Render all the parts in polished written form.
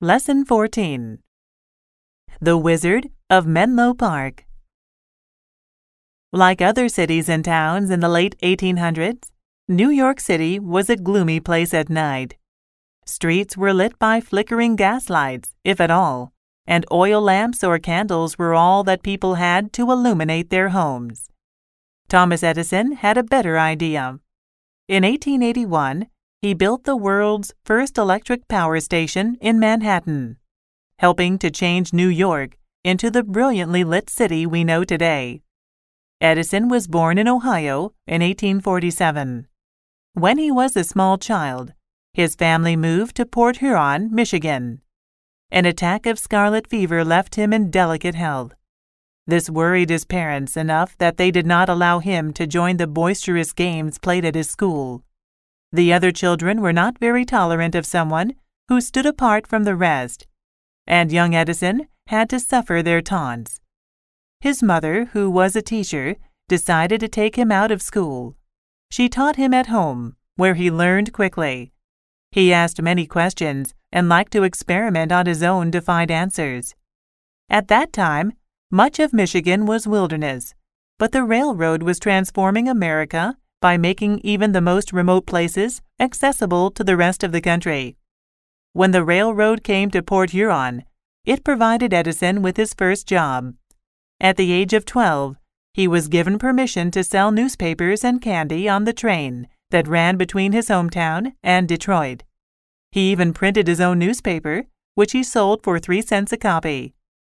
Lesson 14. The Wizard of Menlo Park. Like other cities and towns in the late 1800s, New York City was a gloomy place at night. Streets were lit by flickering gaslights, if at all, and oil lamps or candles were all that people had to illuminate their homes. Thomas Edison had a better idea. In 1881, he built the world's first electric power station in Manhattan, helping to change New York into the brilliantly lit city we know today. Edison was born in Ohio in 1847. When he was a small child, his family moved to Port Huron, Michigan. An attack of scarlet fever left him in delicate health. This worried his parents enough that they did not allow him to join the boisterous games played at his school. The other children were not very tolerant of someone who stood apart from the rest, and young Edison had to suffer their taunts. His mother, who was a teacher, decided to take him out of school. She taught him at home, where he learned quickly. He asked many questions and liked to experiment on his own to find answers. At that time, much of Michigan was wilderness, but the railroad was transforming America by making even the most remote places accessible to the rest of the country. When the railroad came to Port Huron, it provided Edison with his first job. At the age of 12, he was given permission to sell newspapers and candy on the train that ran between his hometown and Detroit. He even printed his own newspaper, which he sold for 3 cents a copy.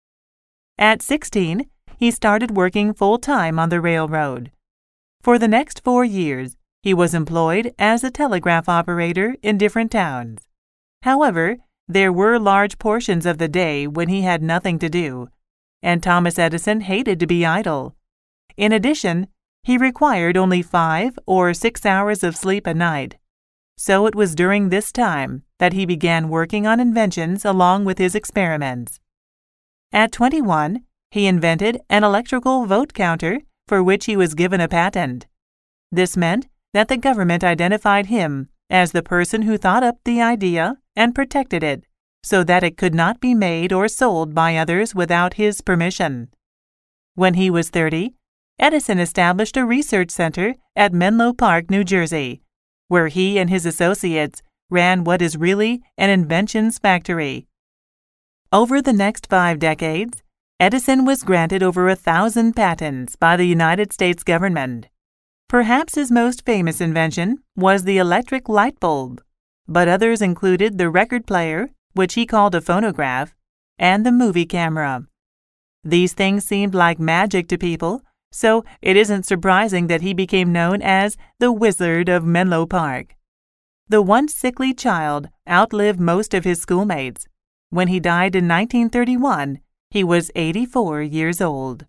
At 16, he started working full-time on the railroad. For the next 4 years, he was employed as a telegraph operator in different towns. However, there were large portions of the day when he had nothing to do, and Thomas Edison hated to be idle. In addition, he required only 5 or 6 hours of sleep a night. So it was during this time that he began working on inventions along with his experiments. At 21, he invented an electrical vote counter for which he was given a patent. This meant that the government identified him as the person who thought up the idea and protected it so that it could not be made or sold by others without his permission. When he was 30, Edison established a research center at Menlo Park, New Jersey, where he and his associates ran what is really an inventions factory. Over the next 5 decades, Edison was granted over 1,000 patents by the United States government. Perhaps his most famous invention was the electric light bulb, but others included the record player, which he called a phonograph, and the movie camera. These things seemed like magic to people, so it isn't surprising that he became known as the Wizard of Menlo Park. The once sickly child outlived most of his schoolmates. When he died in 1931, he was 84 years old.